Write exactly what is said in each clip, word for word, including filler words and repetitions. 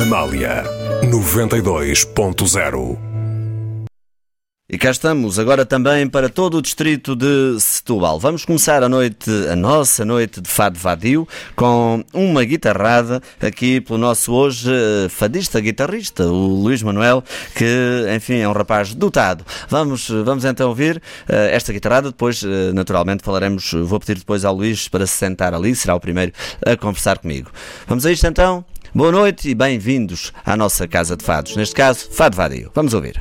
Amália noventa e dois ponto zero. E cá estamos, agora também para todo o distrito de Setúbal. Vamos começar a noite, a nossa noite de Fado Vadio, com uma guitarrada aqui pelo nosso hoje fadista guitarrista, o Luís Manuel, que, enfim, é um rapaz dotado. Vamos, vamos então ouvir uh, esta guitarrada, depois, uh, naturalmente, falaremos, vou pedir depois ao Luís para se sentar ali, será o primeiro a conversar comigo. Vamos a isto então? Boa noite e bem-vindos à nossa Casa de Fados, neste caso, Fado Vadio. Vamos ouvir.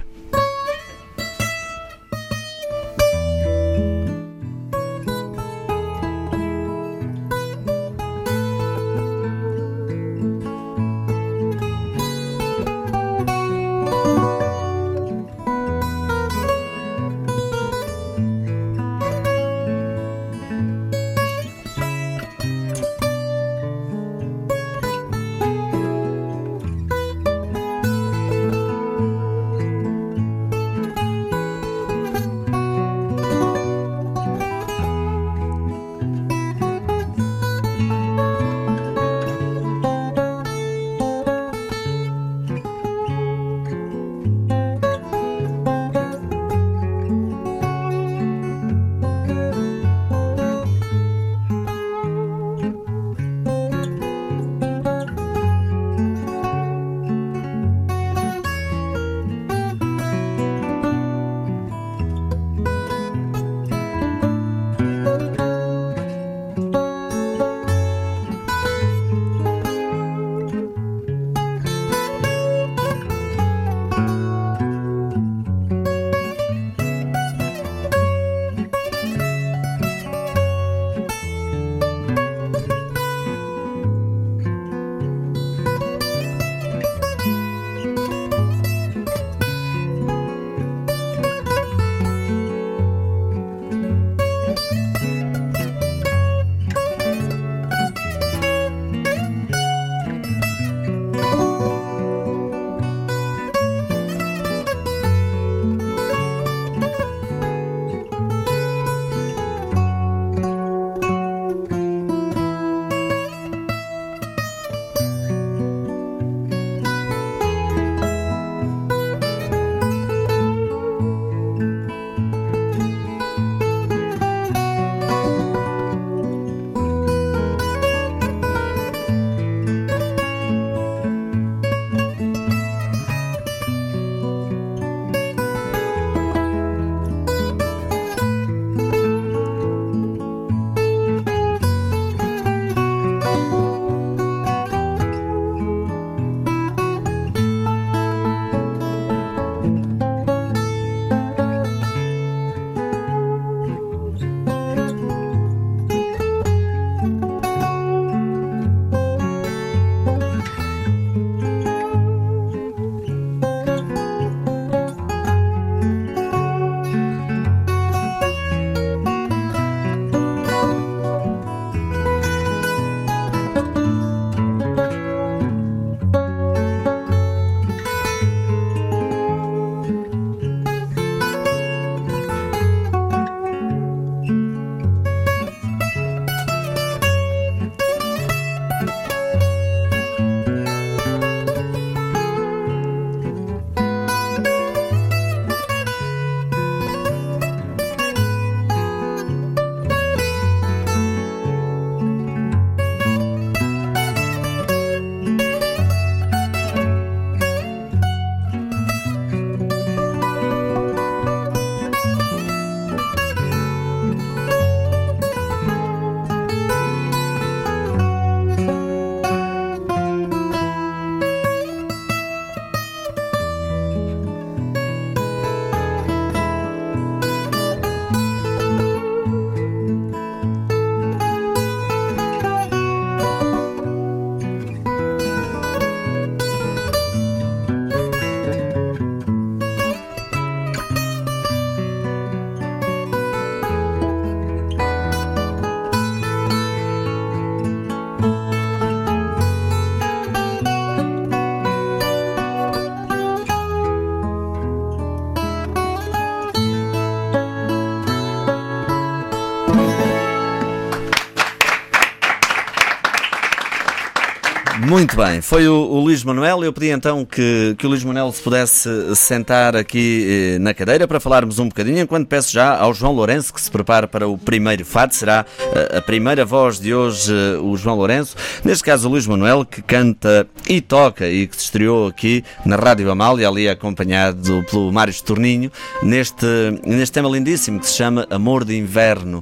Muito bem, foi o, o Luís Manuel. Eu pedi então que, que o Luís Manuel se pudesse sentar aqui eh, na cadeira para falarmos um bocadinho, enquanto peço já ao João Lourenço que se prepare para o primeiro fado. Será eh, a primeira voz de hoje, eh, o João Lourenço, neste caso o Luís Manuel, que canta e toca e que se estreou aqui na Rádio Amália, ali acompanhado pelo Mário Estorninho, neste, neste tema lindíssimo que se chama Amor de Inverno.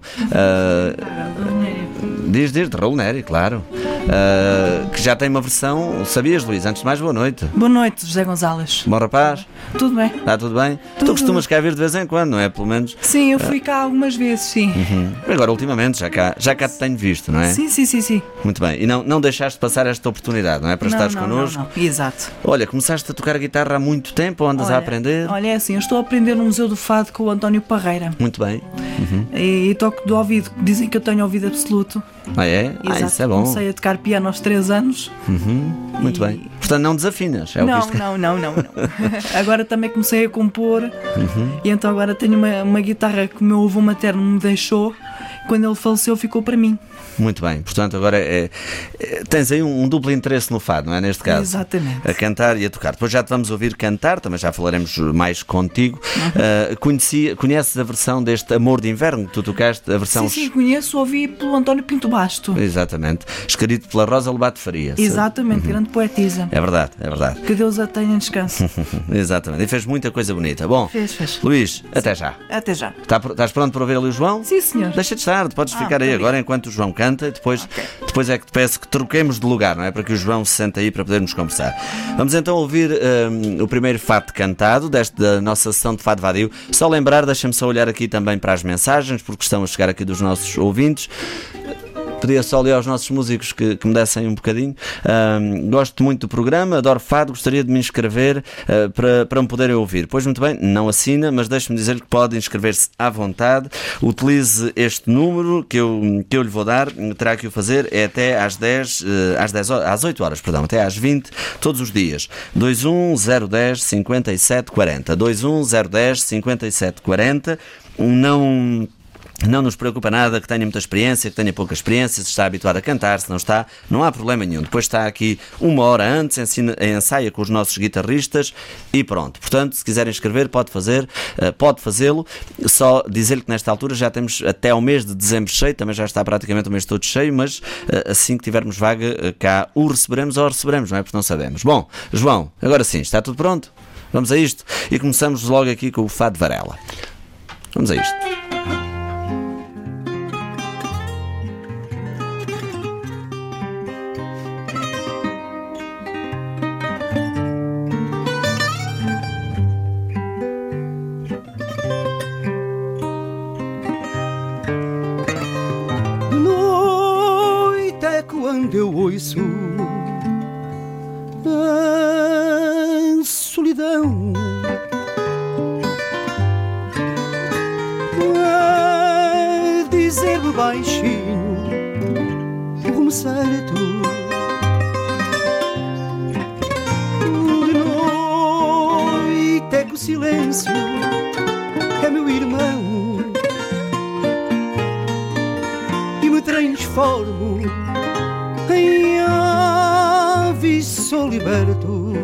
Uh, diz, diz, de Raul Neri, claro. Uh, que já tem uma versão, sabias, Luís? Antes de mais, boa noite. Boa noite, José Gonzalez. Bom rapaz? Tudo bem. Está tudo bem? Tudo. Tu costumas cá vir de vez em quando, não é? Pelo menos. Sim, eu fui cá algumas vezes, sim. Uhum. Agora, ultimamente, já cá, já cá te tenho visto, não é? Sim, sim, sim, sim. Muito bem. E não, não deixaste passar esta oportunidade, não é? Para não, estares não, connosco. Não, não. Exato. Olha, começaste a tocar a guitarra há muito tempo ou andas olha, a aprender? Olha, é assim, eu estou a aprender no Museu do Fado com o António Parreira. Muito bem. Uhum. E, e toco do ouvido. Dizem que eu tenho ouvido absoluto. Ah, é? Exato. Ah, isso é bom. Comecei a tocar piano aos três anos. Uhum. Muito e... bem. Portanto, não desafinas. É não, o que isto... não, não, não, não. Agora também comecei a compor. Uhum. E então agora tenho uma, uma guitarra que o meu avô materno me deixou. Quando ele faleceu, ficou para mim. Muito bem, portanto agora é, é, tens aí um, um duplo interesse no fado, não é? Neste caso, exatamente, a cantar e a tocar. Depois já te vamos ouvir cantar, também já falaremos mais contigo. Uhum. Uh, conheci, conheces a versão deste Amor de Inverno que tu tocaste? A versão... Sim, sim, conheço, ouvi pelo António Pinto Basto. Exatamente, escrito pela Rosa Lobato Faria. Exatamente, uhum. Grande poetisa. É verdade, é verdade. Que Deus a tenha em descanso. Exatamente, e fez muita coisa bonita. Bom, fez, fez. Luís, até já. Até já. Tá, estás pronto para ouvir ali o João? Sim, senhor. Deixa de estar, podes ah, ficar aí obrigado. Agora enquanto o João canta e depois... Okay. Depois é que te peço que troquemos de lugar, não é? Para que o João se sente aí para podermos conversar. Vamos então ouvir um, o primeiro fado cantado desta nossa sessão de Fado Vadio. Só lembrar, deixa-me só olhar aqui também para as mensagens, porque estão a chegar aqui dos nossos ouvintes. Pedia só ali aos nossos músicos que, que me dessem um bocadinho. Um, gosto muito do programa, adoro fado, gostaria de me inscrever uh, para, para me poderem ouvir. Pois muito bem, não assina, mas deixe-me dizer que pode inscrever-se à vontade. Utilize este número que eu, que eu lhe vou dar, terá que o fazer, é até às dez, uh, às dez, às oito horas, perdão, até às vinte, todos os dias. dois um zero um zero cinco sete quatro zero. dois um zero um zero cinco sete quatro zero. Não... Não nos preocupa nada que tenha muita experiência, que tenha pouca experiência, se está habituado a cantar, se não está, não há problema nenhum. Depois está aqui uma hora antes, ensina, ensaia com os nossos guitarristas e pronto. Portanto, se quiserem escrever, pode fazer, pode fazê-lo. Só dizer-lhe que nesta altura já temos até ao mês de dezembro cheio, também já está praticamente o mês todo cheio, mas assim que tivermos vaga cá, o receberemos ou receberemos, não é? Porque não sabemos. Bom, João, agora sim, está tudo pronto? Vamos a isto? E começamos logo aqui com o Fado de Varela. Vamos a isto. Quando eu ouço a solidão a dizer-me baixinho rumo certo, de noite é que o silêncio é meu irmão e me transformo em ave, sou liberto.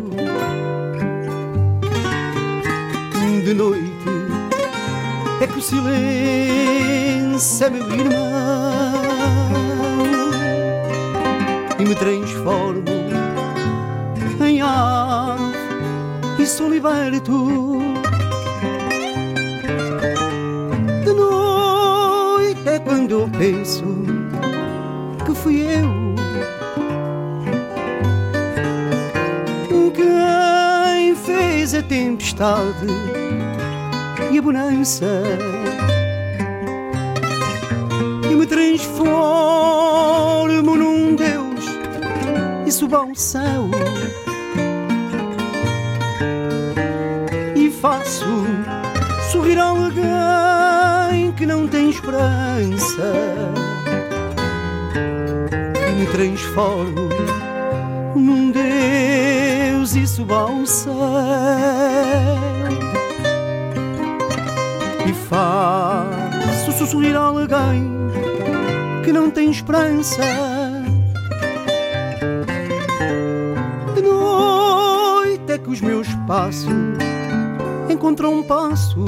De noite é que o silêncio é meu irmão e me transformo em ave e sou liberto. De noite é quando eu penso que fui eu quem fez a tempestade e a bonança e me transformo num Deus e subo ao céu e faço sorrir alguém que não tem esperança e me transformo num Deus e subo ao céu e faço sorrir alguém que não tem esperança que os meus passos encontram um passo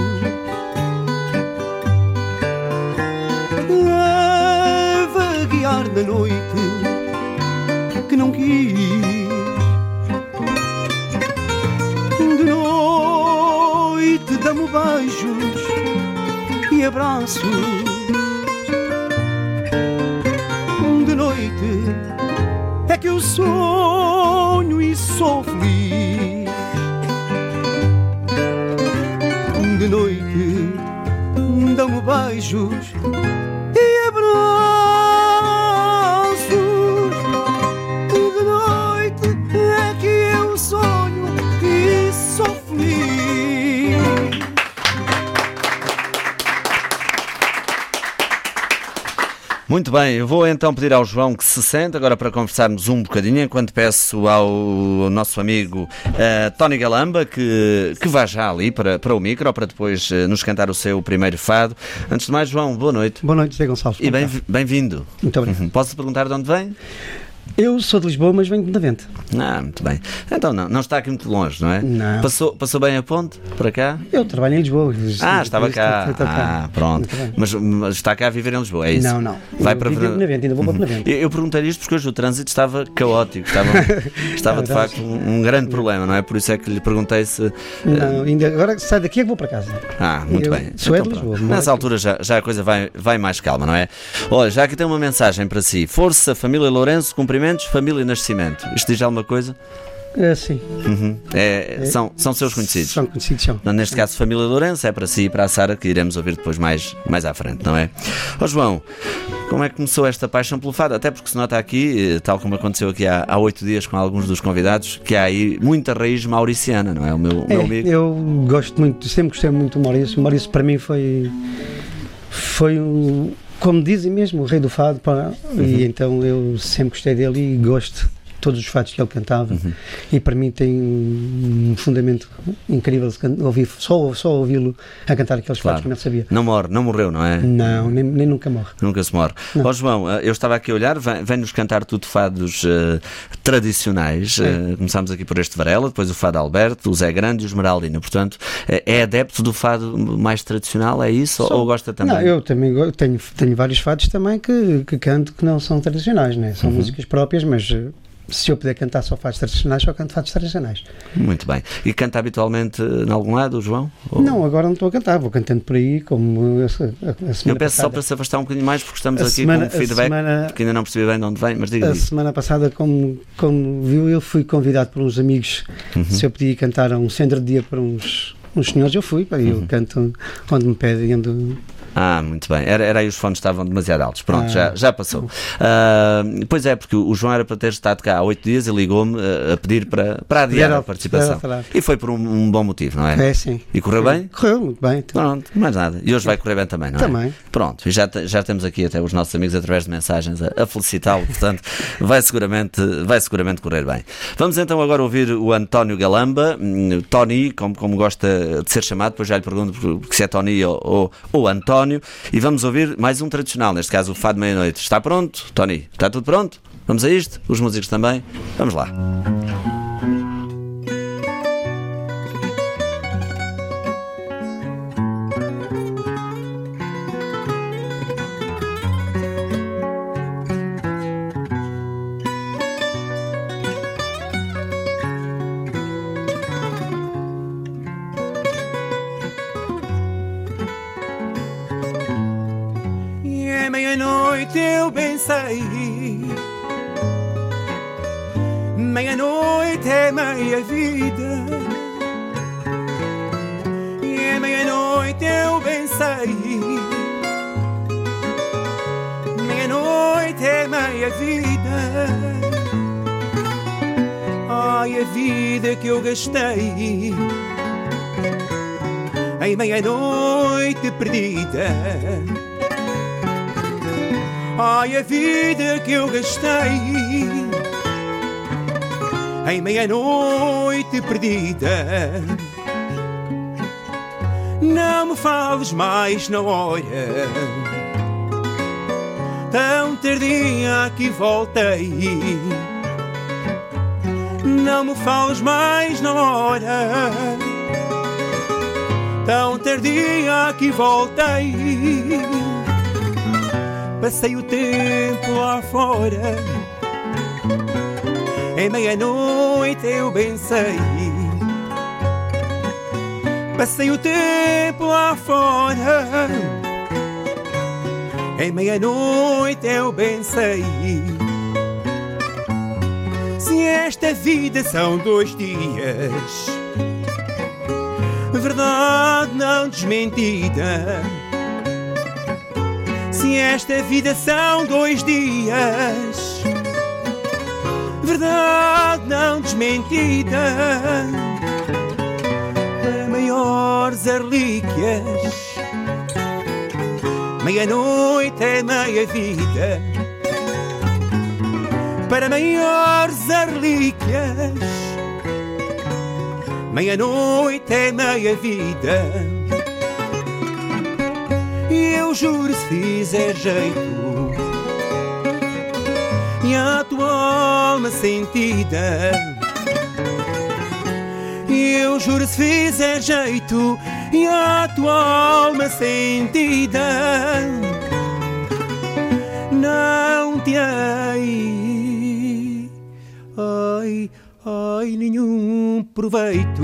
a vaguear na noite que não quis. De noite dá-me beijos e abraços. De noite é que eu sonho e sou feliz. De noite dão-me beijos e abraços. De noite é que eu sonho e sou feliz. Muito bem, eu vou então pedir ao João que se sente agora para conversarmos um bocadinho, enquanto peço ao nosso amigo uh, Tony Galamba que, que vá já ali para, para o micro, para depois uh, nos cantar o seu primeiro fado. Antes de mais, João, boa noite. Boa noite, José Gonçalves. E bem, bem-vindo. Muito obrigado. Uhum. Posso perguntar de onde vem? Eu sou de Lisboa, mas venho de Benavente. Ah, muito bem. Então não, não está aqui muito longe, não é? Não. Passou, passou bem a ponte para cá? Eu trabalho em Lisboa. Ah, estava cá. Estou cá. Ah, pronto. Mas, mas está cá a viver em Lisboa, é isso? Não, não. Vai eu para vivo em Benavente, ainda vou para Benavente. Eu, eu perguntei isto porque hoje o trânsito estava caótico, estava, estava É de verdade. facto um, um grande problema, não é? Por isso é que lhe perguntei se... Não, ainda, agora sai daqui é que vou para casa. Ah, muito Eu bem. sou é de Então, Lisboa, pronto. moro Nessa aqui. altura já, já a coisa vai, vai mais calma, não é? Olha, já aqui tem uma mensagem para si. Força, família Lourenço, cumprimentos, família Nascimento. Isto diz alguma coisa? É, sim. Uhum. É, são, são seus conhecidos. São conhecidos, são. Neste caso, família Lourenço, é para si e para a Sara, que iremos ouvir depois mais, mais à frente, não é? Ó João, como é que começou esta paixão pelo fado? Até porque se nota aqui, tal como aconteceu aqui há, há oito dias com alguns dos convidados, que há aí muita raiz mauriciana, não é? O meu, o meu É, amigo. eu gosto muito, sempre gostei muito do Maurício. O Maurício para mim foi, foi um, como dizem mesmo, o rei do fado. Pá. Uhum. E então eu sempre gostei dele e gosto de todos os fados que ele cantava. Uhum. E para mim tem um fundamento incrível de can- ouvir, só, só ouvi-lo a cantar aqueles Claro. fados que eu não sabia. Não morre, não morreu, não é? Não, nem, nem nunca morre. Nunca se morre. Não. Ó João, eu estava aqui a olhar, vem- vem-nos cantar tudo fados eh, tradicionais. Eh, começámos aqui por este Varela, depois o fado Alberto, o Zé Grande e o Esmeraldina. Portanto, eh, é adepto do fado mais tradicional, é isso? Só- Ou gosta também? Não, eu também go- tenho, tenho vários fados também que, que canto que não são tradicionais, né? São Uhum. músicas próprias, mas eh, se eu puder cantar só fados tradicionais, só canto fados tradicionais. Muito bem. E canta habitualmente eh, em algum lado, o João? Ou- Não, agora não estou a cantar, vou cantando por aí, como a, a, a semana Eu peço só passada. para se afastar um bocadinho mais, porque estamos A aqui semana- com um a feedback, semana- que ainda não percebi bem de onde vem, mas diga A isso. semana passada, como, como viu, eu fui convidado por uns amigos, Uhum. se eu podia cantar a um centro de dia para uns, uns senhores, eu fui, pá, e Uhum. eu canto onde me pedem, ando... Ah, muito bem. Era, era aí os fones estavam demasiado altos. Pronto, Ah. já, já passou. Ah, pois é, porque o João era para ter estado cá há oito dias e ligou-me ah, a pedir para, para adiar Era- a participação. era falar. E foi por um, um bom motivo, não é? É, sim. E correu bem? Correu muito bem. Pronto, mais nada. E hoje vai correr bem também, não é? Também. Pronto, e já, te- já temos aqui até os nossos amigos através de mensagens a, a felicitá-lo, portanto, vai seguramente, vai seguramente correr bem. Vamos então agora ouvir o António Galamba, hum, Tony, como, como gosta de ser chamado, depois já lhe pergunto se é Tony ou, ou, ou António, e vamos ouvir mais um tradicional, neste caso o Fado de Meia-Noite. Está pronto, Tony? Está tudo pronto? Vamos a isto? Os músicos também? Vamos lá. E é meia-noite eu bem sei, meia-noite é meia vida. E é meia-noite eu bem sei, meia-noite é meia vida. Ai, a vida que eu gastei em meia-noite perdida. Ai, a vida que eu gastei em meia-noite perdida. Não me fales mais na hora, tão tardia que voltei. não me fales mais na hora. Tão tardia que voltei, passei o tempo lá fora. Em meia-noite eu bem sei, passei o tempo lá fora. Em meia-noite eu bem sei, se esta vida são dois dias, verdade não desmentida. Se esta vida são dois dias, verdade não desmentida. Para maiores relíquias, meia-noite é meia vida. Para maiores relíquias, meia-noite é meia vida. E eu juro, se fizer jeito e a tua alma sentida, e eu juro, se fizer jeito e a tua alma sentida, não terei, ai, ai, nenhum proveito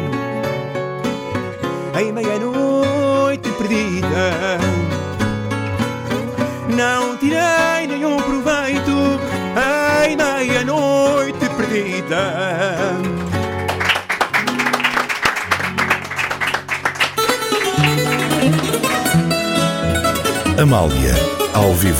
em meia-noite perdida. Não tirei nenhum proveito em meia-noite perdida. Amália, ao vivo.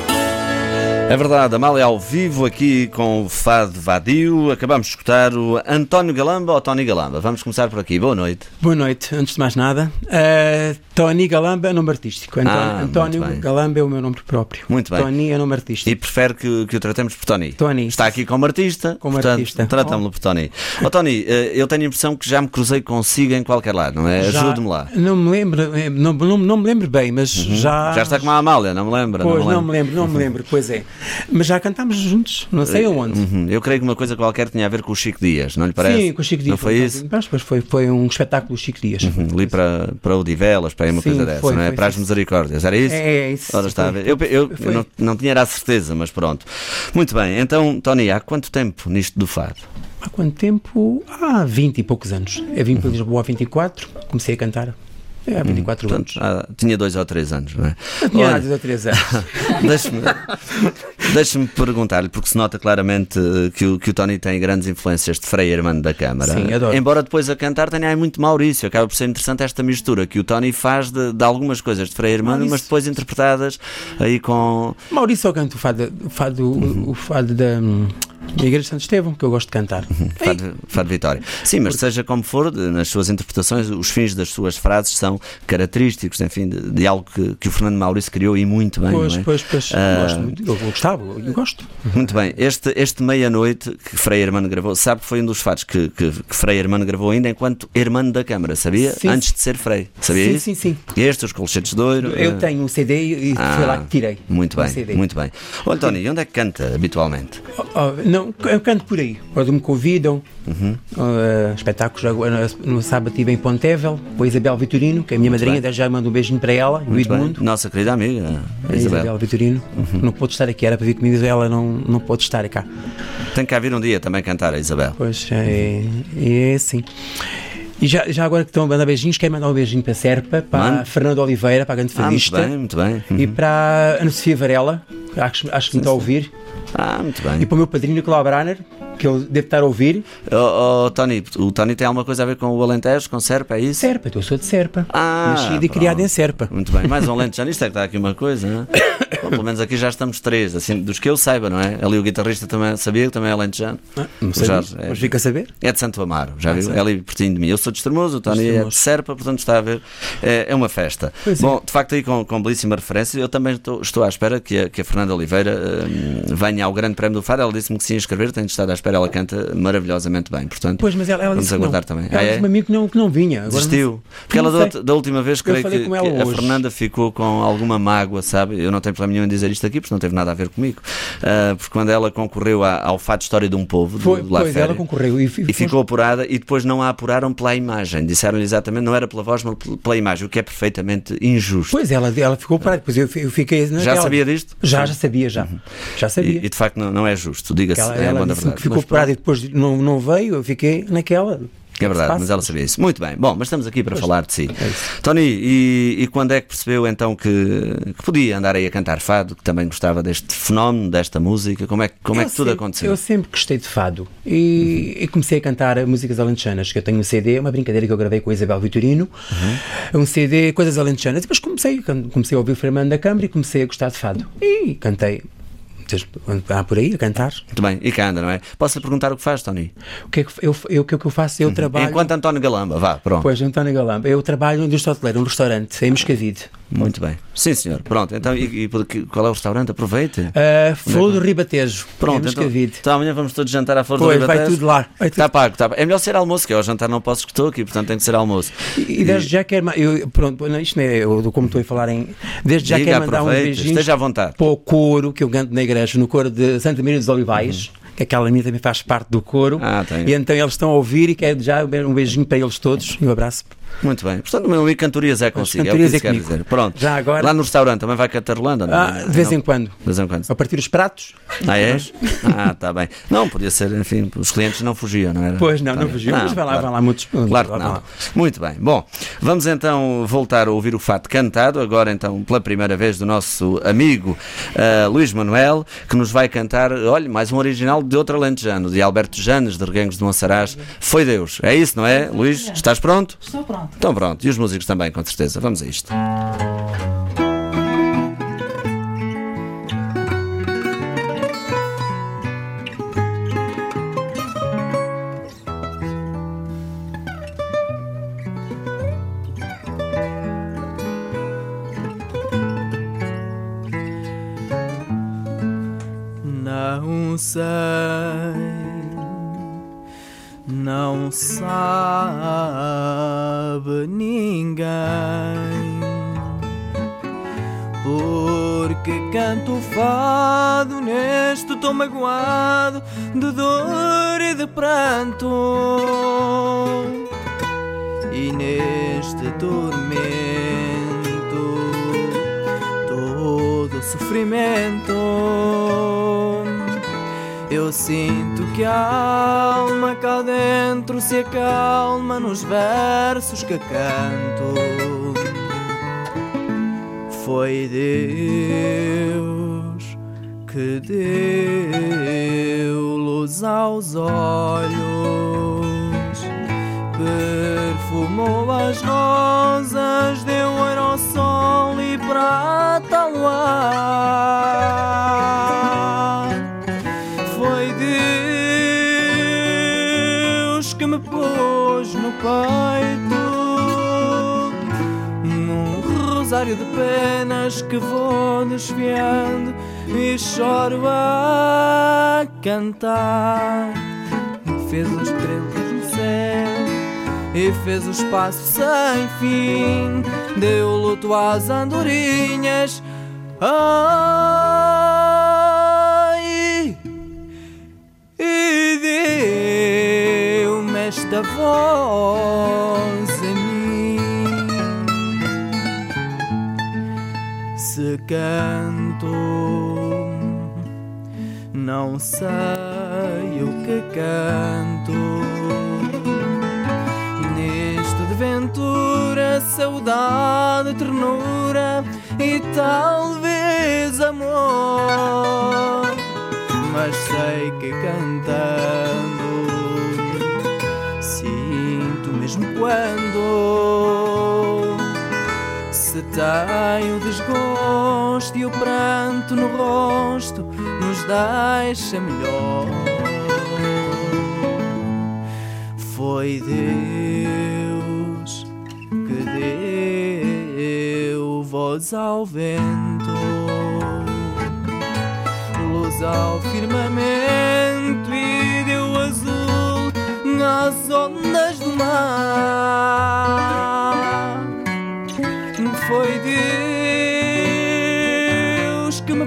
É verdade, Amália ao vivo aqui com o Fado Vadio. Acabamos de escutar o António Galamba ou Tony Galamba. Vamos começar por aqui. Boa noite. Boa noite. Antes de mais nada, uh, Tony Galamba é nome artístico. António, Ah, António muito bem. Galamba é o meu nome próprio. Muito bem. Tony é nome artístico. E prefere que, que o tratemos por Tony? Tony. Está aqui como artista, Como portanto, artista. tratamos-lo por Tony. Ó Tony, eh, eu tenho a impressão que já me cruzei consigo em qualquer lado, não é? Já- Ajude-me lá. Não me lembro, eh, não, não, não me lembro bem, mas já... Já está como a Amália, não me lembra? Pois, me não me lembro, não me lembro, pois é. Mas já cantámos juntos, não sei aonde. Uhum. Eu creio que uma coisa qualquer tinha a ver com o Chico Dias, não lhe parece? Sim, com o Chico Dias. Não foi isso? Mas depois foi, foi um espetáculo do Chico Dias. Uhum. Ali para, para o Divelas, para aí uma Sim, coisa dessa, foi, não é? foi, Para as foi. Misericórdias, era isso? É, é isso. Ora está a Foi, ver. Eu, eu, foi. eu não, não tinha era a certeza, mas pronto. Muito bem, então, Tony, há quanto tempo nisto do fado? Há quanto tempo? Há vinte e poucos anos. Eu vim para Lisboa há vinte e quatro, comecei a cantar. É, há vinte e quatro anos. Portanto, ah, tinha dois ou três anos, não é? Eu tinha Olha, há dois ou três anos. Deixe-me deixe-me perguntar-lhe, porque se nota claramente eh, que o, que o Tony tem grandes influências de Frei Hermano da Câmara. Sim, adoro. Embora depois a cantar tenha aí muito Maurício, acaba por ser interessante esta mistura que o Tony faz de, de algumas coisas de Frei Hermano, Maurício. mas depois interpretadas aí com... Maurício só canta o fado, o fado, o- o fado da, hum, da Igreja de Santo Estevão, que eu gosto de cantar. Fado, Fado Vitória. Sim, mas seja como for, de- nas suas interpretações, os fins das suas frases são característicos, enfim, de, de algo que, que o Fernando Maurício criou e muito bem, Pois, não é? pois, pois. Ah, Gosto muito. Eu, eu gostava, eu gosto. Muito bem, este, este Meia-Noite que Frei Hermano gravou, sabe que foi um dos fados que, que, que Frei Hermano gravou ainda enquanto Hermano da Câmara, sabia? Sim. Antes de ser Frei, sabia Sim, isso? sim, sim. Este, os Colchetes de Ouro. Eu eh, tenho um C D e ah, foi lá que tirei. Muito um bem, C D. muito bem. Olha, Tony, e onde é que canta habitualmente? Oh, oh, não, eu canto por aí. Quando me convidam, Uhum. uh, espetáculos. Agora, no sábado estive em Pontevel, com a Isabel Vitorino, que é a minha madrinha, bem. desde já mando um beijinho para ela, e o Muito bem. Edmundo. Nossa querida amiga, A Isabel. Isabel Vitorino. Uhum. Não pôde estar aqui, era para vir comigo, ela não, não pôde estar cá. Tem que vir um dia também cantar a Isabel. Pois é, é assim. E já, já agora que estão a mandar beijinhos, quero mandar um beijinho para a Serpa, para a Mande. Fernanda Oliveira, para a grande Ah, muito fadista, bem, muito bem. e Uhum. para a Ana Sofia Varela, que acho, acho que me está a ouvir, Ah, muito e bem. para o meu padrinho Nicolau Braner, que ele deve estar a ouvir. Oh, oh, Tony, o Tony tem alguma coisa a ver com o Alentejo, com Serpa, é isso? Serpa, eu sou de Serpa. Ah, Nascida e pronto. criada em Serpa. Muito bem, mais um Alentejano, isto é que está aqui uma coisa, não é? Bom, pelo menos aqui já estamos três, assim, dos que eu saiba, não é? Ali o guitarrista também sabia que também é Alentejano. Ah, não O sei, Jorge é- mas fica a saber. É de Santo Amaro, já Ah, viu? sei. É ali pertinho de mim. Eu sou de Estremoso, o Tony é de Estremoso. Serpa, portanto está a ver. É, é uma festa. Pois é. Bom, de facto, aí com, com belíssima referência, eu também estou, estou à espera que a, que a Fernanda Oliveira hum, venha ao Grande Prémio do Fado. Ela disse-me que se ia inscrever, tenho de estar à espera, ela canta maravilhosamente bem. Portanto, Pois, mas ela, ela vamos disse que aguardar não. também. Ela Ah, é? disse-me a mim que não, que não vinha. Agora Desistiu. não- Porque não ela da, sei. da última vez, Eu creio falei que, com ela que a hoje. Fernanda ficou com alguma mágoa, sabe? Eu não tenho problema nenhum em dizer isto aqui, porque não teve nada a ver comigo. Uh, porque quando ela concorreu à, ao Fado História de um Povo, Foi, do La pois, Féria, ela concorreu e, e ficou apurada, e depois não a apuraram pela imagem. Disseram-lhe exatamente, não era pela voz, mas pela imagem, o que é perfeitamente injusto. Pois, ela, ela ficou apurada, depois eu, eu fiquei... Já naquela... sabia disto? Já, já sabia, já. Uhum. Já sabia. E, e de facto não, não é justo, diga-se. Ela, é ela bom, disse verdade. que ficou Mas, apurada e depois não, não veio, eu fiquei naquela... É verdade, mas ela sabia isso. Muito bem. Bom, mas estamos aqui para pois, falar de si. É Tony, e, e quando é que percebeu então que, que podia andar aí a cantar fado, que também gostava deste fenómeno, desta música? Como é, como é que tudo sempre, aconteceu? Eu sempre gostei de fado e, uhum. e comecei a cantar músicas alentejanas, que eu tenho um C D, uma brincadeira que eu gravei com a Isabel Vitorino, uhum. um C D, coisas alentejanas. Depois comecei, comecei a ouvir o Fernando da Câmara e comecei a gostar de fado. E cantei. Há por aí a cantar. Muito bem, e canta, não é? Posso-lhe perguntar o que faz, Tony? O que é que eu, eu, o que eu faço? Eu uhum. trabalho... Enquanto António Galamba, vá, pronto. Pois, António Galamba. Eu trabalho no Hoteleiro, um restaurante, em Moscavide. Muito bem. Sim, senhor. Pronto, então, e, e qual é o restaurante? Aproveite. Uh, Flor do Ribatejo. Pronto, então, então amanhã vamos todos jantar à Flor pois, do Ribatejo. Vai tudo lá. Vai tudo. Está pago, está pago. É melhor ser almoço, que é o jantar não posso que estou aqui, portanto tem que ser almoço. E, e desde e... já quero... Eu, pronto, isto não é eu, como estou a falar em... Desde já Diga, quero mandar um beijinho. Esteja à vontade. Para o coro que eu canto na igreja, no coro de Santa Maria dos Olivais. Uhum. Que aquela minha também faz parte do coro. Ah, e então eles estão a ouvir e quero já um beijinho para eles todos e um abraço. Muito bem. Portanto, o meu amigo Cantorias é consigo. Cantorias é o que é isso quer dizer. Pronto. Já agora... Lá no restaurante também vai cantarolando? Ah, de vez não? em quando. De vez em quando. A partir dos pratos. Ah, é? Ah, está bem. Não, podia ser, enfim, os clientes não fugiam, não era? Pois não, tá não fugiam, mas vai lá, claro. vai lá muitos. Claro que não. Muito bem. Bom, vamos então voltar a ouvir o fado cantado, agora então pela primeira vez do nosso amigo uh, Luís Manuel, que nos vai cantar, olha, mais um original de outro alentejano, de Alberto Janes, de Reguengos de Monsaraz. Foi Deus. É isso, não é, Luís? Estás pronto? Estou pronto. Então pronto. E os músicos também, com certeza. Vamos a isto. Não sei, não sabe ninguém, porque canto fado neste tom magoado de dor e de pranto, e neste tormento todo sofrimento. Eu sinto que a alma cá dentro se acalma nos versos que canto. Foi Deus que deu luz aos olhos, perfumou as rosas, deu ouro ao sol e prata ao ar. Que me pôs no peito num rosário de penas que vou desfiando e choro a cantar. Fez as estrelas no céu e fez o espaço sem fim, deu luto às andorinhas. Ai, e deu esta voz a mim. Se canto, não sei o que canto. Neste de ventura, saudade, ternura e talvez amor. Mas sei que cantando sinto mesmo quando se tem o desgosto e o pranto no rosto nos deixa melhor. Foi Deus que deu voz ao vento, luz ao firmamento e deu azul nas ondas do mar. Foi Deus que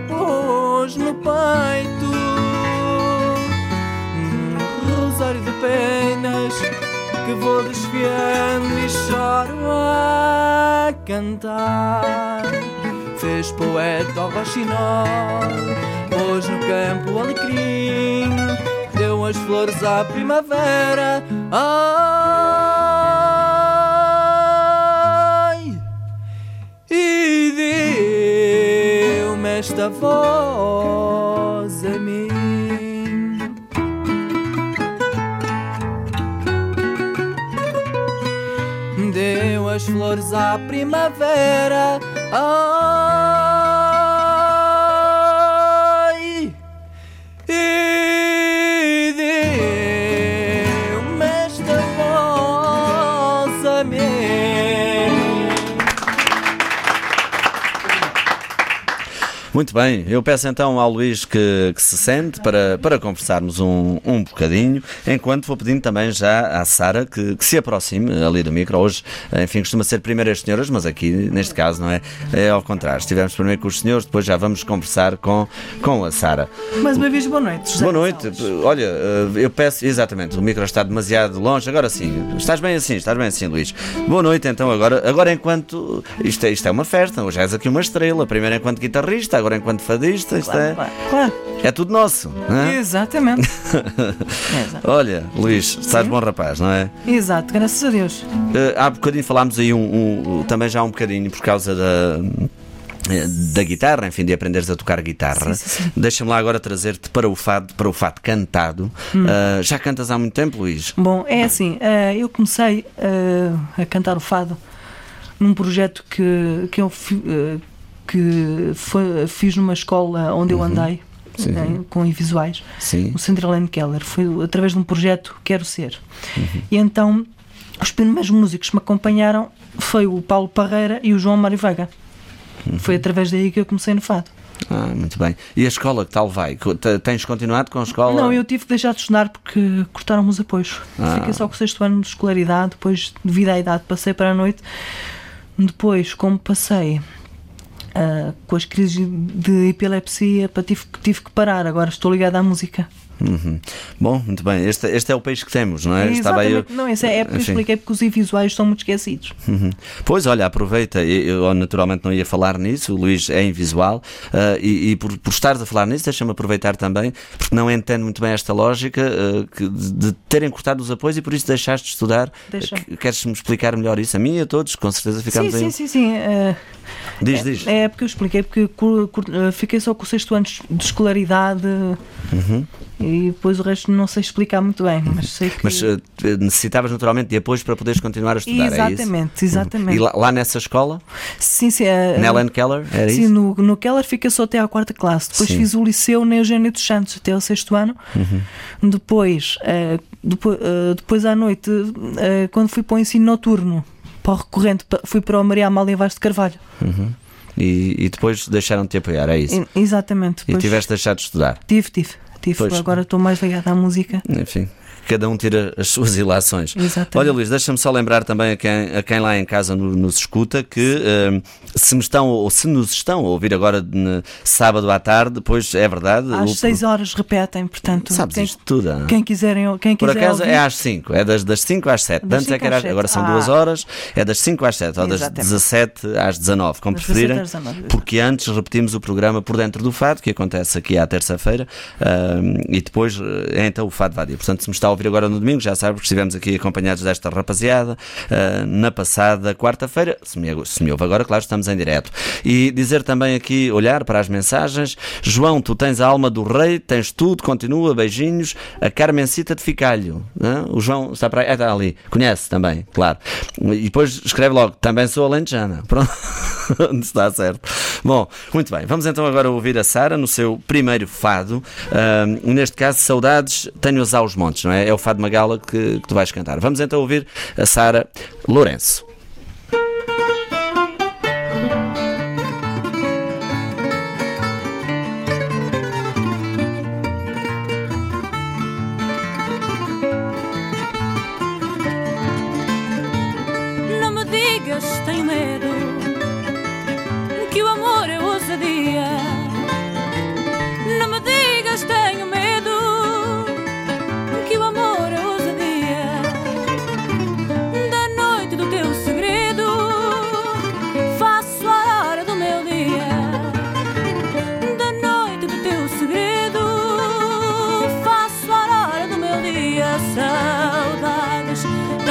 que vou desfiando e choro a cantar. Fez poeta o roxinol, pôs no campo o alecrim, deu as flores à primavera. Ai, e deu-me esta voz a mim. Deu as flores à primavera. Ai, e deu-me esta voz a mim. Muito bem, eu peço então ao Luís que, que se sente para, para conversarmos um, um bocadinho, enquanto vou pedindo também já à Sara que, que se aproxime ali do micro. Hoje, enfim, costuma ser primeiro as senhoras, mas aqui, neste caso, não é? É ao contrário. Estivemos primeiro com os senhores, depois já vamos conversar com, com a Sara. Mais uma vez, boa noite, José Boa noite. Gonçalves. Olha, eu peço, exatamente, o micro está demasiado longe. Agora sim, estás bem assim, estás bem assim, Luís. Boa noite, então, agora, agora enquanto... Isto é, isto é uma festa, hoje és aqui uma estrela. Primeiro enquanto guitarrista, agora enquanto fadista. Isto Claro, é, claro, claro. é tudo nosso. Não é? Exatamente. Exato. Olha, Luís, estás bom rapaz, não é? Exato, graças a Deus. Uh, há bocadinho falámos aí um, um, também já um bocadinho por causa da... da guitarra, enfim, de aprenderes a tocar guitarra. Sim, sim, sim. Deixa-me lá agora trazer-te para o fado, para o fado cantado. Hum. Uh, já cantas há muito tempo, Luís? Bom, é assim, eh, eu comecei eh, a cantar o fado num projeto que, que eu fi- eh, que foi- fiz numa escola onde eu andei, Sim. né, com visuais, Sim. o Centro Helene Keller. Foi através de um projeto Quero Ser. E então os primeiros músicos que me acompanharam foi o Paulo Parreira e o João Mário Veiga. Foi através daí que eu comecei no fado. Ah, muito bem. E a escola, que tal vai? Co- te- Tens continuado com a escola? Não, eu tive que deixar de estudar porque cortaram os apoios. Ah. Fiquei só com o sexto ano de escolaridade, depois, devido à idade, passei para a noite. Depois, como passei ah, com as crises de epilepsia, pá, tive, que- tive que parar. Agora estou ligada à música. Uhum. Bom, muito bem. Este, este é o peixe que temos, não é? Estava aí- Exatamente. Não, isso é, é porque eu Enfim. expliquei porque os visuais são muito esquecidos. Uhum. Pois, olha, aproveita, eu, eu naturalmente não ia falar nisso, o Luís é em visual, ah, e, e por, por estares a falar nisso, deixa-me aproveitar também, porque não entendo muito bem esta lógica ah, que de, de terem cortado os apoios e por isso deixaste de estudar. Deixa. Ah, Queres-me explicar melhor isso? A mim e a todos, com certeza Sim, ficamos sim, aí. sim, sim. ah, Diz, diz. É porque eu expliquei, porque cur- cur- ah, fiquei só com o sexto ano de escolaridade Uhum. e depois o resto não sei explicar muito bem, mas sei que... Mas ah, necessitavas naturalmente de apoios para poderes continuar a estudar, é isso? Exatamente, exatamente. E lá, lá nessa escola, Sim, sim. ah, na Helen Keller, era Sim, isso? no, no Keller fica só até à quarta classe. Depois Sim. fiz o liceu na Eugênio dos Santos até ao sexto ano. Uhum. Depois, eh, depois, eh, depois à noite, eh, quando fui para o ensino noturno, para o recorrente, pa- fui para o Maria Amália Vaz de Carvalho. Uhum. E, e depois deixaram de te apoiar, é isso? E- exatamente. E Depois, tiveste deixado de estudar? Tive, tive. tive. Pois. Agora estou mais ligada à música. Enfim, cada um tira as suas ilações. Exatamente. Olha, Luís, deixa-me só lembrar também a quem, a quem lá em casa no- nos escuta que eh, se me estão ou se nos estão a ouvir agora ne- sábado à tarde, pois é verdade. Às o- seis horas repetem, portanto, Sabes quem, isto tudo? ah? quem quiserem, quem Por quiser acaso ouvir, é às cinco, é das, das cinco às sete. Das Antes é cinco que era, às sete. agora são Ah. duas horas, é das cinco às sete ou das Exatamente. dezassete às dezanove, como Das preferirem, dezassete às dezanove. porque antes repetimos o programa Por Dentro do Fado, que acontece aqui à terça-feira, ah, e depois é então o Fado Vadia. Portanto, se me está a ouvir agora no domingo, já sabe que estivemos aqui acompanhados desta rapaziada ah, na passada quarta-feira. Se me, se me ouve agora, claro, estamos em direto. E dizer também aqui, olhar para as mensagens: João, tu tens a alma do rei, tens tudo, continua, beijinhos. A Carmencita de Ficalho, né? O João está para aí, é, está ali, conhece também, claro. E depois escreve logo: também sou alentejana. Pronto, está certo. Bom, muito bem, vamos então agora ouvir a Sara no seu primeiro fado. Ah, neste caso, Saudades, Tenho-as aos Montes, não é? É o fado Magala que, que tu vais cantar. Vamos então ouvir a Sara Lourenço. Não me digas, tenho medo, que o amor é ousadia. Não me digas, tenho medo, que o amor é ousadia.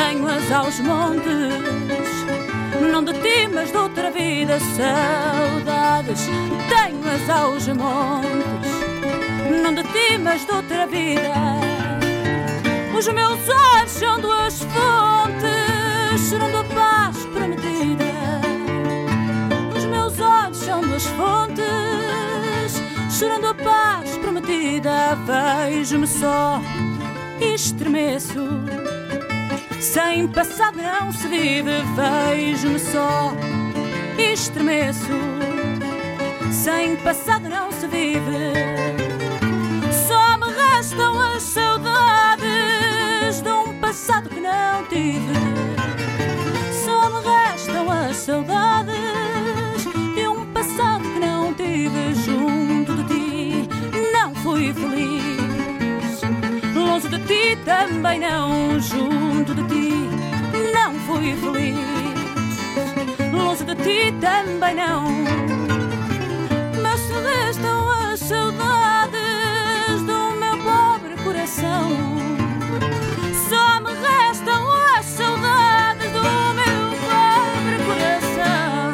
tenho-as aos montes. Não de ti, mas de outra vida, saudades, tenho-as aos montes. Não de ti, mas de outra vida. Os meus olhos são duas fontes, chorando a paz prometida. Os meus olhos são duas fontes, chorando a paz prometida. Vejo-me só e estremeço. Sem passado não se vive. Vejo-me só e estremeço. Sem passado não se vive. Só me restam as saudades de um passado que não tive. Só me restam as saudades de um passado que não tive. Junto de ti não fui feliz, longe de ti também não. Junto de ti não fui feliz, longe de ti também não. Mas se restam as saudades do meu pobre coração, só me restam as saudades do meu pobre coração.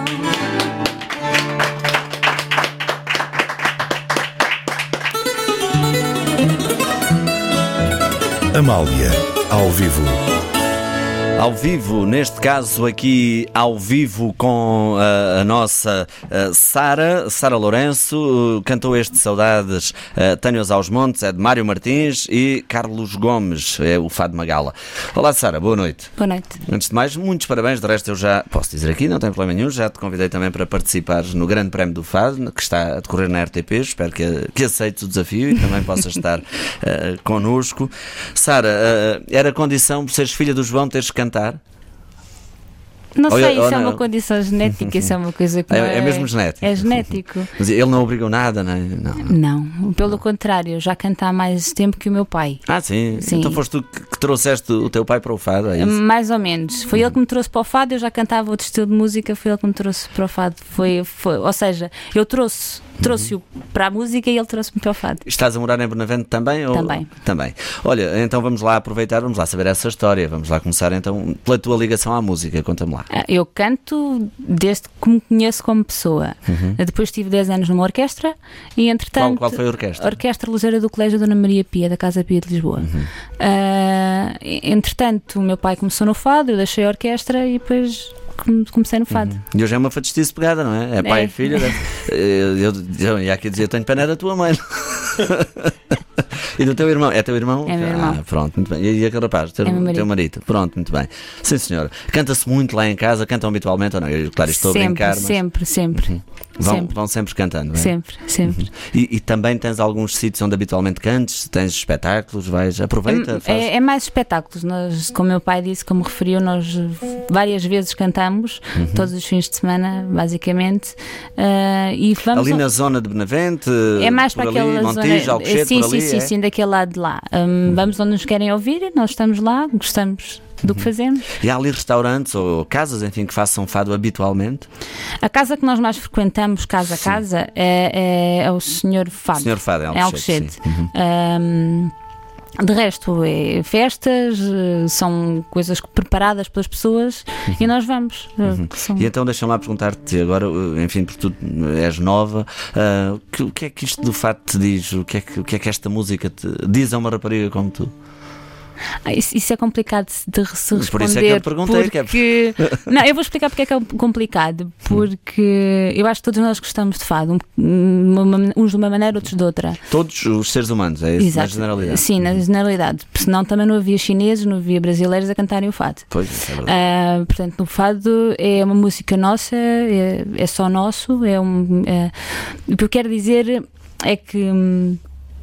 Amália, ao vivo. Ao vivo, neste caso aqui ao vivo com a, a nossa a Sara, Sara Lourenço, uh, cantou este Saudades, uh, Tenho-as aos Montes, é de Mário Martins e Carlos Gomes, é o Fado Magala. Olá Sara, boa noite. Boa noite. Antes de mais, muitos parabéns, de resto eu já posso dizer aqui, não tem problema nenhum, já te convidei também para participares no Grande Prémio do Fado, que está a decorrer na R T P, espero que, que aceites o desafio e também possas estar uh, connosco. Sara, uh, era condição por seres filha do João teres que cantar? Não Ou sei, eu- ou isso é não? uma condição genética, isso é uma coisa que É- não é mesmo genético? É genético. Mas ele não obrigou nada, não é? Não, não. Não, pelo contrário, eu já canto há mais tempo que o meu pai. Ah, sim. Sim. Então foste tu que, que trouxeste o teu pai para o fado, é isso? Mais ou menos. Foi ele que me trouxe para o fado, eu já cantava outro estilo de música, foi ele que me trouxe para o fado. Foi, foi, ou seja, eu trouxe, trouxe-o para a música e ele trouxe-me para o fado. Estás a morar em Benavente também? Ou... Também. Também. Olha, então vamos lá aproveitar, vamos lá saber essa história. Vamos lá começar então pela tua ligação à música, conta-me lá. Ah, Eu canto desde que me conheço como pessoa. Depois tive dez anos numa orquestra e entretanto... Qual, qual foi a orquestra? Orquestra Ligeira do Colégio Dona Maria Pia, da Casa Pia de Lisboa. Ah, entretanto, o meu pai começou no fado, eu deixei a orquestra e depois come- comecei no fado. E hoje é uma fadistice pegada, não é? É pai É. e filha. deve- Eu, eu, eu ia aqui dizer, eu tenho pena da tua mãe. E do teu irmão? É teu irmão? É meu irmão. Ah, pronto, muito bem. E, e aquele rapaz? Teu, É meu marido. teu marido? Pronto, muito bem. Sim, senhora. Canta-se muito lá em casa? Cantam habitualmente ou não? Eu, claro, estou sempre, a brincar, mas sempre, sempre, vão, sempre. vão sempre cantando, não é? sempre, sempre. E, e também tens alguns sítios onde habitualmente cantes? Tens espetáculos? Vais, aproveita, faz. É, é mais espetáculos. Nós, como meu pai disse, como referiu, nós várias vezes cantamos, Uhum. todos os fins de semana, basicamente. Ah, e vamos Ali na zona de Benavente? É mais por para ali, aquela Montijo, zona. Alcochete, sim, por ali, sim, sim, é? sim, daquele lado de lá. Hum, vamos onde nos querem ouvir, nós estamos lá, gostamos do que fazemos. E há ali restaurantes ou casas, enfim, que façam fado habitualmente? A casa que nós mais frequentamos, casa a casa, é, é, é o senhor Fado. Senhor Fado, é É Alcochete, Alcochete. sim. Uhum. Hum, de resto, é festas, eh, são coisas preparadas pelas pessoas e nós vamos. eh, que são- E então deixa-me lá perguntar-te agora, uh, enfim, porque tu és nova, uh, que- o que é que isto do fado te diz? O que é que, o que é que esta música te diz a uma rapariga como tu? Ah, isso, isso é complicado de se responder. Por isso é que eu perguntei, que é- porque... Não, eu vou explicar porque é que é complicado. Porque eu acho que todos nós gostamos de fado, um- uma- uns de uma maneira, outros de outra. Todos os seres humanos, é isso? Na Exato. generalidade. Sim, na generalidade. Porque senão também não havia chineses, não havia brasileiros a cantarem o fado. Pois, isso é verdade. Ah, portanto, no fado é uma música nossa, é, é só nosso. É um, é- o que eu quero dizer é que. hum,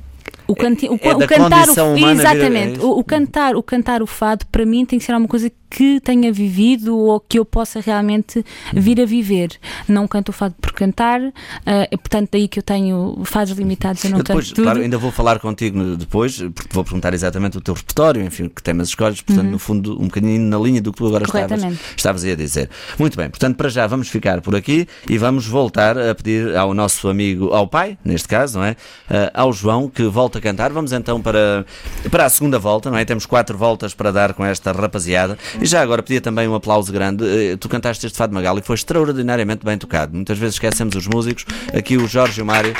O, canti, o, é o da cantar condição o, humana vir a- é exatamente, isso? o, o cantar o cantar o fado para mim tem que ser alguma coisa que tenha vivido ou que eu possa realmente vir a viver. Não canto o fado por cantar, ah, é portanto daí que eu tenho fados limitados, eu não Eu depois, canto tudo. claro, ainda vou falar contigo no- depois, porque te vou perguntar exatamente o teu repertório, enfim, que temas escolhes, portanto, no fundo, um bocadinho na linha do que tu agora estavas, Corretamente. estavas aí a dizer. Muito bem, portanto, para já vamos ficar por aqui e vamos voltar a pedir ao nosso amigo, ao pai, neste caso, não é? Ah, ao João, que volte volta a cantar. Vamos então para, para a segunda volta, não é? Temos quatro voltas para dar com esta rapaziada. E já agora pedia também um aplauso grande. Tu cantaste este Fado Magal e foi extraordinariamente bem tocado. Muitas vezes esquecemos os músicos. Aqui o Jorge e o Mário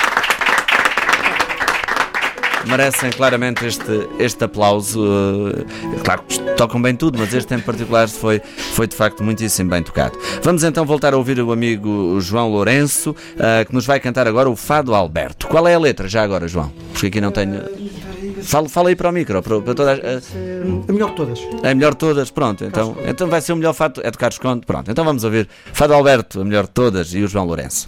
merecem claramente este, este aplauso. Uh, claro que tocam bem tudo, mas este em particular foi, foi de facto muitíssimo bem tocado. Vamos então voltar a ouvir o amigo João Lourenço, uh, que nos vai cantar agora o Fado Alberto. Qual é a letra já agora, João? Porque aqui não tenho... Fala, fala aí para o micro, para, para todas. Uh... A melhor de todas. A melhor de todas, pronto. Então, então vai ser o melhor fado, é tocar esconde. Pronto, então vamos ouvir Fado Alberto, a melhor de todas, e o João Lourenço.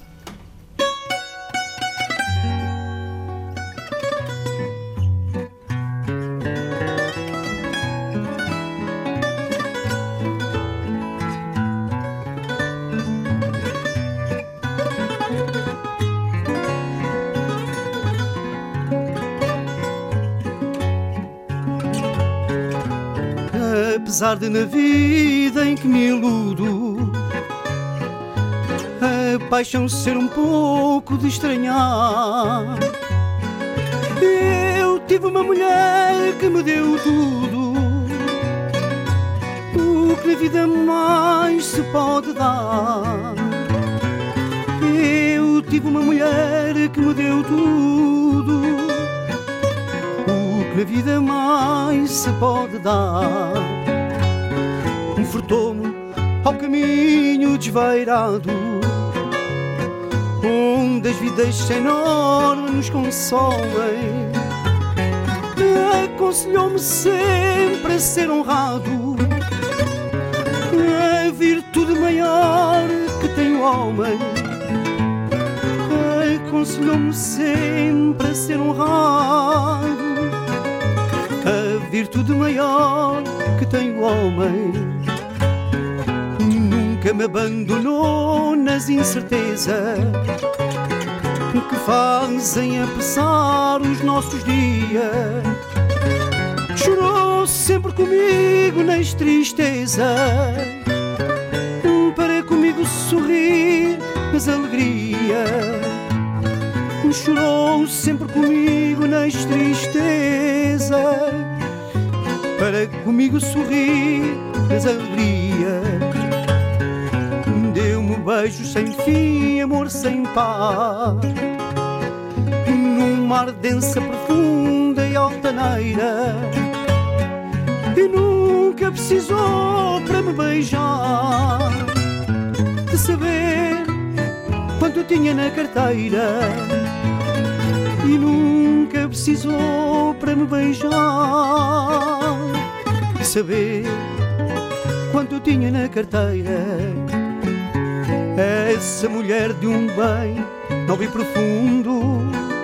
Apesar de na vida em que me iludo a paixão ser um pouco de estranhar, eu tive uma mulher que me deu tudo o que na vida mais se pode dar. Eu tive uma mulher que me deu tudo o que na vida mais se pode dar. Confortou-me ao caminho desvairado, onde as vidas sem norma nos consolem. Aconselhou-me sempre a ser honrado, a virtude maior que tem o homem. Aconselhou-me sempre a ser honrado, a virtude maior que tem o homem. Nunca me abandonou nas incertezas que fazem apressar os nossos dias. Chorou sempre comigo nas tristezas, para comigo sorrir nas alegrias. Chorou sempre comigo nas tristezas, para comigo sorrir nas alegrias. Deu-me beijos sem fim, amor sem par, num mar densa, profunda e altaneira. E nunca precisou para me beijar de saber quanto eu tinha na carteira. E nunca precisou para me beijar de saber quanto eu tinha na carteira. Essa mulher de um bem novo e profundo,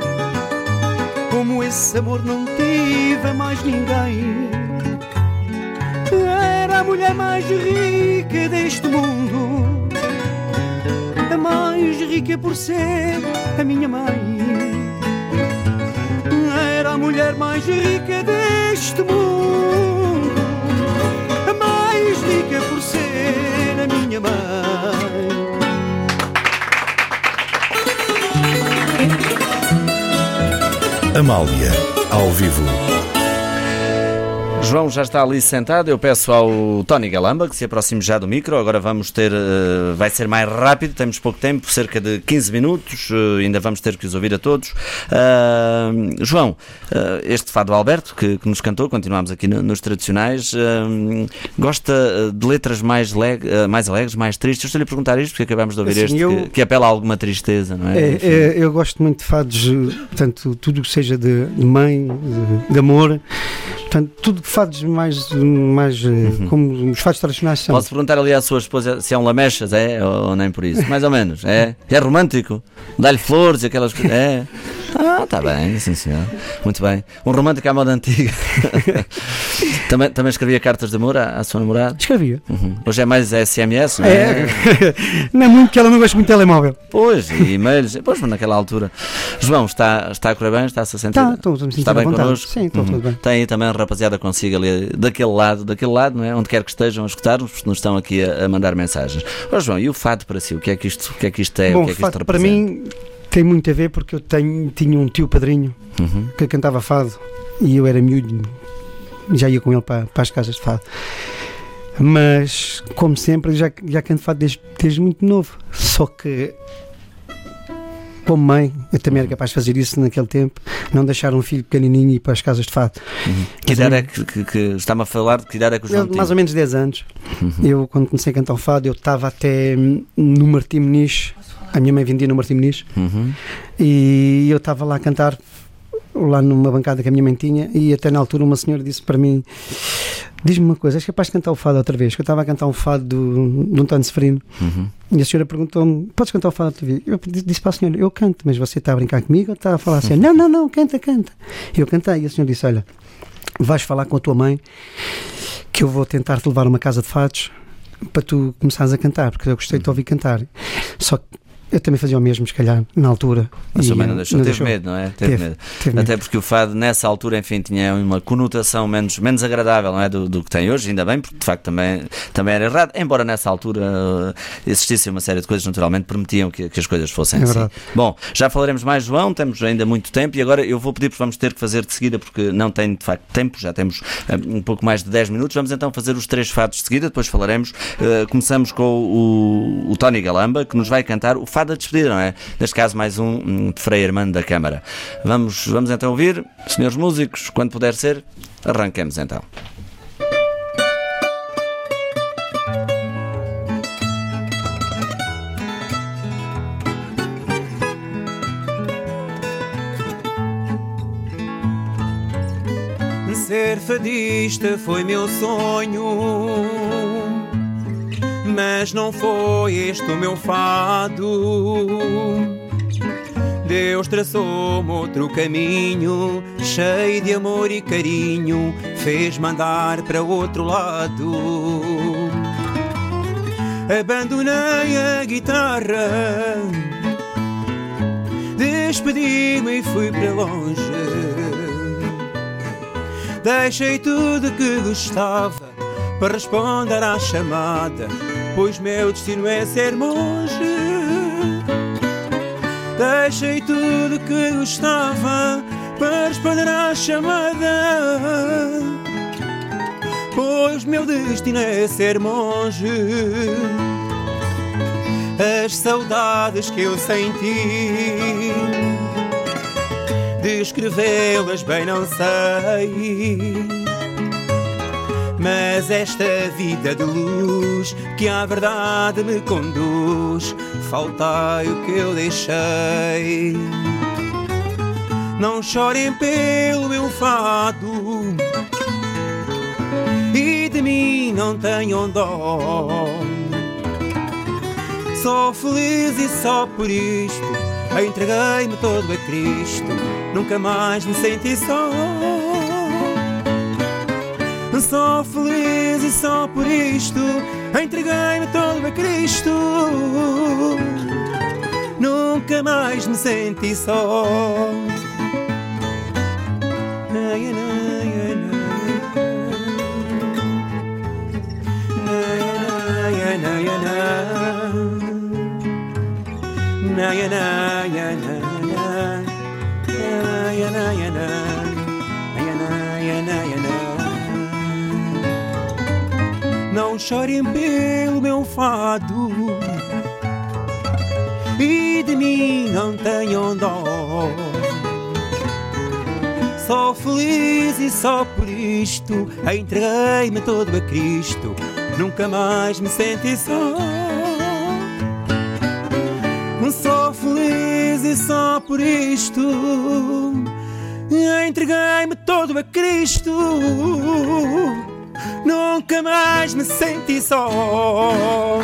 como esse amor não tive a mais ninguém. Era a mulher mais rica deste mundo, a mais rica por ser a minha mãe. Era a mulher mais rica deste mundo, a mais rica por ser a minha mãe. Amália, ao vivo. João já está ali sentado. Eu peço ao Tony Galamba que se aproxime já do micro. Agora vamos ter, uh, vai ser mais rápido, temos pouco tempo, cerca de quinze minutos, uh, ainda vamos ter que os ouvir a todos. Uh, João, uh, este Fado Alberto que, que nos cantou, continuamos aqui no, nos tradicionais, uh, gosta de letras mais, leg, uh, mais alegres, mais tristes? Eu estou-lhe a perguntar isto porque acabamos de ouvir assim, este eu, que, que apela a alguma tristeza, não é? é, é eu gosto muito de fados, portanto, tudo que seja de, de mãe, de, de amor. Portanto, tudo fados mais, mais uhum. como os fados tradicionais são. Posso perguntar ali à sua esposa se é um lamechas, é? Ou, ou nem por isso? Mais ou menos, é? É romântico? Dá-lhe flores e aquelas coisas, é? Ah, está bem, sim senhor. Muito bem. Um romântico à moda antiga. também, também escrevia cartas de amor à, à sua namorada? Escrevia. Uhum. Hoje é mais S M S, não é? É, não é muito, que ela não gosta muito de telemóvel. Pois, e e-mails, pois, mas naquela altura. João, está, está a correr bem? Está-se a sentir? Está, estou a sentir está bem vontade. Connosco? Sim, estou uhum. tudo bem. Tem aí também a rapaziada consigo ali, daquele lado, daquele lado, não é? Onde quer que estejam a escutar-nos, porque nos estão aqui a, a mandar mensagens. Ó João, e o fado para si? O que é que isto, o que é, que isto é? Bom, o que é que isto para mim tem muito a ver porque eu tenho, tinha um tio padrinho Uhum. que cantava fado e eu era miúdo, já ia com ele para, para as casas de fado. Mas, como sempre, já, já canto fado desde, desde muito novo. Só que, como mãe, eu também era capaz de fazer isso naquele tempo, não deixar um filho pequenininho ir para as casas de fado. Uhum. Que idade é que, que, que está-me a falar de que idade é que o João Eu, tinha? mais ou menos dez anos. Uhum. Eu, quando comecei a cantar o fado, eu estava até no Martim Moniz. A minha mãe vendia no Martim Moniz. Uhum. E eu estava lá a cantar, lá numa bancada que a minha mãe tinha, e até na altura uma senhora disse para mim: diz-me uma coisa, és capaz de cantar o fado outra vez? Que eu estava a cantar um fado do, de um Tano Severino. Uhum. E a senhora perguntou-me: podes cantar o fado outra vez? Eu disse para a senhora: eu canto, mas você está a brincar comigo ou está a falar assim? Não, não, não, canta, canta. E eu cantei, e a senhora disse: olha, vais falar com a tua mãe que eu vou tentar te levar a uma casa de fados para tu começares a cantar, porque eu gostei de te ouvir cantar. Só que eu também fazia o mesmo, se calhar, na altura. Mas também E, não deixou, não teve deixou. medo, não é? Teve, Teve, medo. teve medo. Até porque o fado, nessa altura, enfim, tinha uma conotação menos, menos agradável, não é? Do, do que tem hoje, ainda bem, porque de facto também, também era errado, embora nessa altura uh, existisse uma série de coisas, naturalmente, permitiam que, que as coisas fossem É assim. verdade. Bom, já falaremos mais, João, temos ainda muito tempo e agora eu vou pedir, porque vamos ter que fazer de seguida, porque não tenho de facto tempo, já temos uh, um pouco mais de dez minutos, vamos então fazer os três fados de seguida, depois falaremos. Uh, começamos com o, o Tony Galamba, que nos vai cantar o fado da despedida, não é? Neste caso, mais um, um de Frei Armando da Câmara. Vamos, vamos então ouvir, senhores músicos, quando puder ser, arranquemos então. Ser fadista foi meu sonho, mas não foi este o meu fado. Deus traçou-me outro caminho, cheio de amor e carinho, fez-me andar para outro lado. Abandonei a guitarra, despedi-me e fui para longe. Deixei tudo que gostava para responder à chamada, pois meu destino é ser monge. Deixei tudo que gostava para responder à chamada, pois meu destino é ser monge. As saudades que eu senti, descrevê-las bem não sei, mas esta vida de luz que à verdade me conduz, faltai o que eu deixei. Não chorem pelo meu fado e de mim não tenham dó. Sou feliz e só por isto entreguei-me todo a Cristo, nunca mais me senti só. Sou feliz e só por isto entreguei-me todo a Cristo, nunca mais me senti só. Não chorem pelo meu fado e de mim não tenham dó. Sou feliz e só por isto entreguei-me todo a Cristo, nunca mais me senti só. Sou feliz e só por isto entreguei-me todo a Cristo, nunca mais me senti só.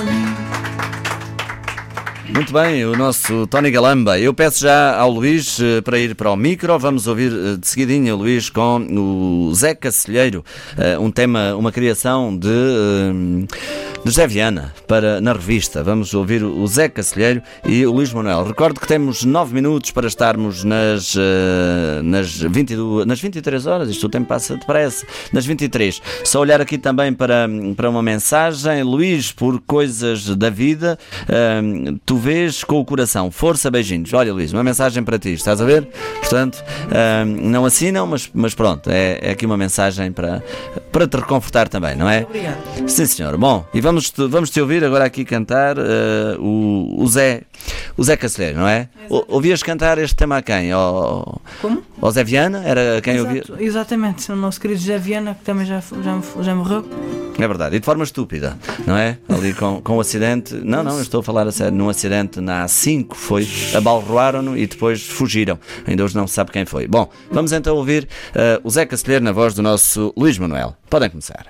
Muito bem, o nosso Tony Galamba. Eu peço já ao Luís uh, para ir para o micro. Vamos ouvir uh, de seguidinho o Luís com o Zé Cacilheiro, uh, um tema, uma criação de, uh, de José Viana para, na revista. Vamos ouvir o Zé Cacilheiro e o Luís Manuel. Recordo que temos nove minutos para estarmos nas, uh, nas, vinte e duas, nas vinte e três horas. Isto o tempo passa depressa. Nas vinte e três. Só olhar aqui também para, para uma mensagem. Luís, por coisas da vida, uh, tu vês vês com o coração. Força, beijinhos. Olha, Luís, uma mensagem para ti, estás a ver? Portanto, uh, não assinam, mas, mas pronto, é, é aqui uma mensagem para, para te reconfortar também, não é? Obrigado. Sim, senhor. Bom, e vamos te, vamos te ouvir agora aqui cantar uh, o, o Zé o Zé Cacilheiro, não é? O, ouvias cantar este tema a quem? Ao, Como? ao Zé Viana? Era quem ouvia? Exato, exatamente, o nosso querido Zé Viana, que também já, já, já morreu. É verdade, e de forma estúpida, não é? Ali com, com o acidente, não, não, eu estou a falar a sério, num acidente na A cinco, foi, abalroaram-no e depois fugiram, ainda hoje não se sabe quem foi. Bom, vamos então ouvir uh, o Zé Cacilheiro na voz do nosso Luís Manuel. Podem começar.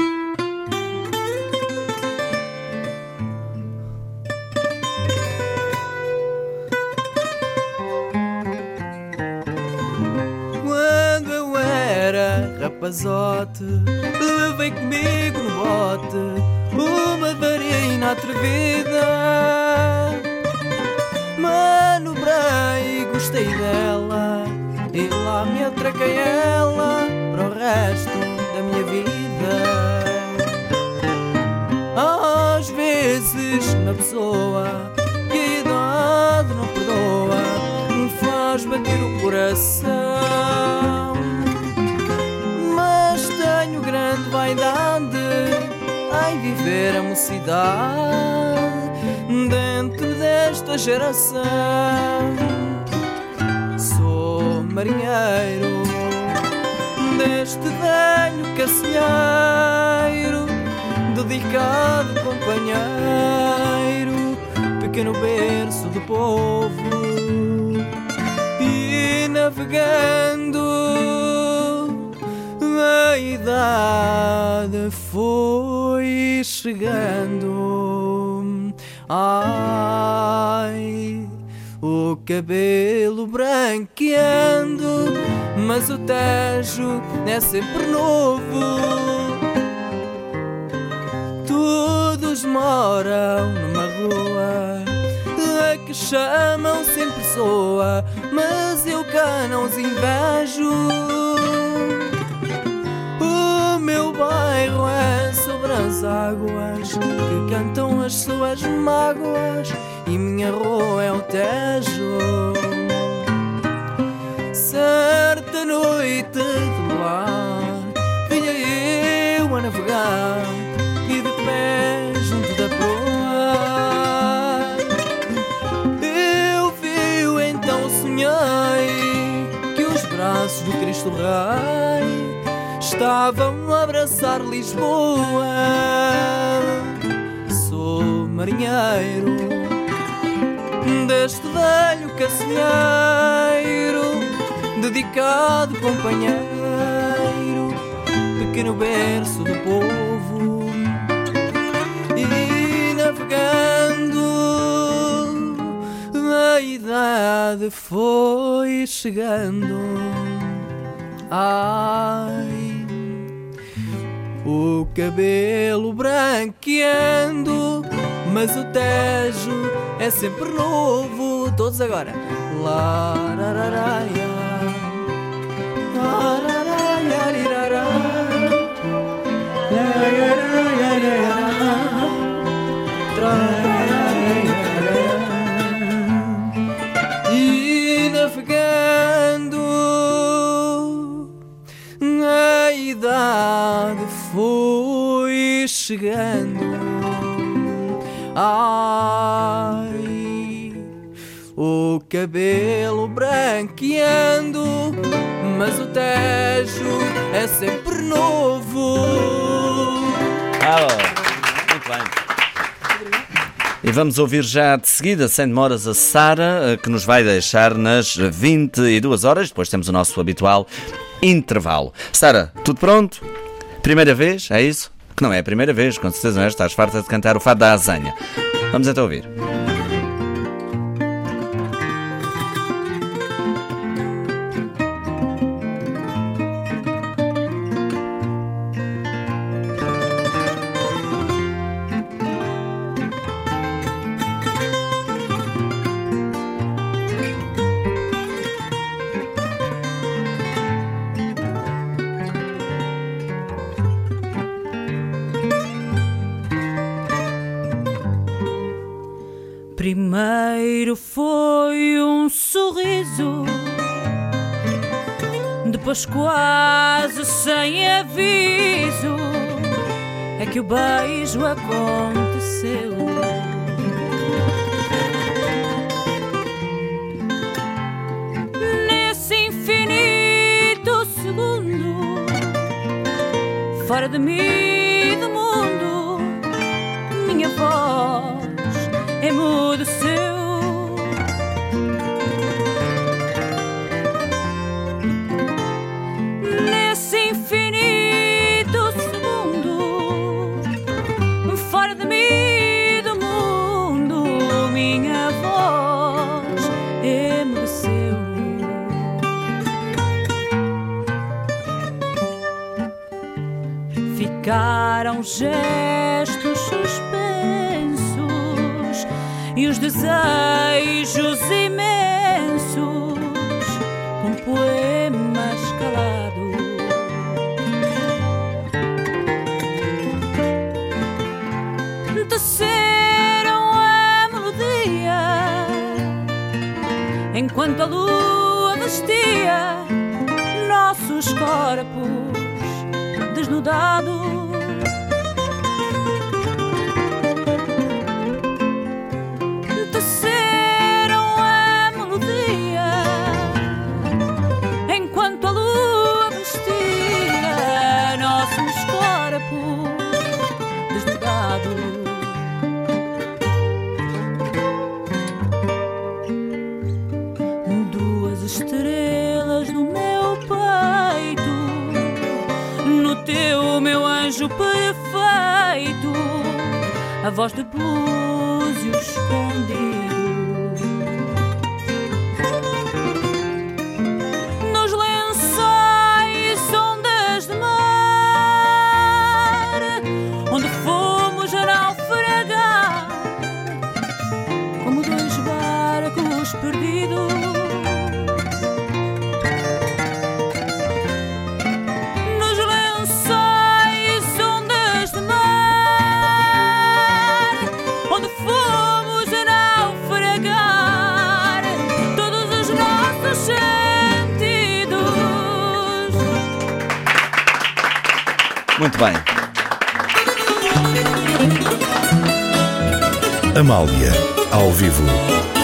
Quando eu era rapazote, levei comigo no bote uma varina atrevida. Manobrei e gostei dela, e lá me atraquei ela para o resto da minha vida. Às vezes na pessoa que a idade não perdoa, me faz bater o coração. Mas tenho grande vaidade em viver a mocidade dentro desta geração. Sou marinheiro deste velho cacilheiro, dedicado companheiro, pequeno berço do povo. E navegando a idade foi chegando. Ai, o cabelo branqueando, mas o Tejo é sempre novo. Todos moram numa rua a que chamam sem pessoa, mas eu cá não os invejo. O meu bairro é sobre as águas que cantam as suas mágoas, e minha rua é o Tejo. Certa noite do lar vinha eu a navegar, e de pé junto da proa eu vi-o, então sonhei que os braços do Cristo Rei estavam a abraçar Lisboa. Sou marinheiro deste velho cacilheiro, dedicado companheiro, pequeno berço do povo. E navegando a idade foi chegando. Ai, o cabelo branqueando, mas o Tejo é sempre novo. Todos agora. Larararaia, lararaiarirará, lararaiarirará, e navegando a idade foi chegando. Ai, o cabelo branqueando, mas o Tejo é sempre novo. Bravo. Muito bem. E vamos ouvir já de seguida, sem demoras, a Sara, que nos vai deixar nas vinte e duas horas. Depois temos o nosso habitual intervalo. Sara, tudo pronto? Primeira vez, é isso? Que não é a primeira vez, com certeza, não é? Estás farta de cantar o fado da Azanha. Vamos então ouvir. Primeiro foi um sorriso, depois quase sem aviso é que o beijo aconteceu. Nesse infinito segundo, fora de mim e do mundo, minha voz emudeceu. Nesse infinito segundo, fora de mim e do mundo, minha voz emudeceu. Ficaram gestos suspensos e os desejos imensos, com poemas calados. Teceram a melodia enquanto a lua vestia nossos corpos desnudados. Duas estrelas no meu peito, no teu, meu anjo perfeito, a voz de búzio escondido. Nos lençóis ondas de mar, onde fomos a naufragar como dois barcos perdidos. Nos lençóis ondas de mar, onde fomos a naufragar todos os nossos sentidos. Muito bem. Amália, ao vivo.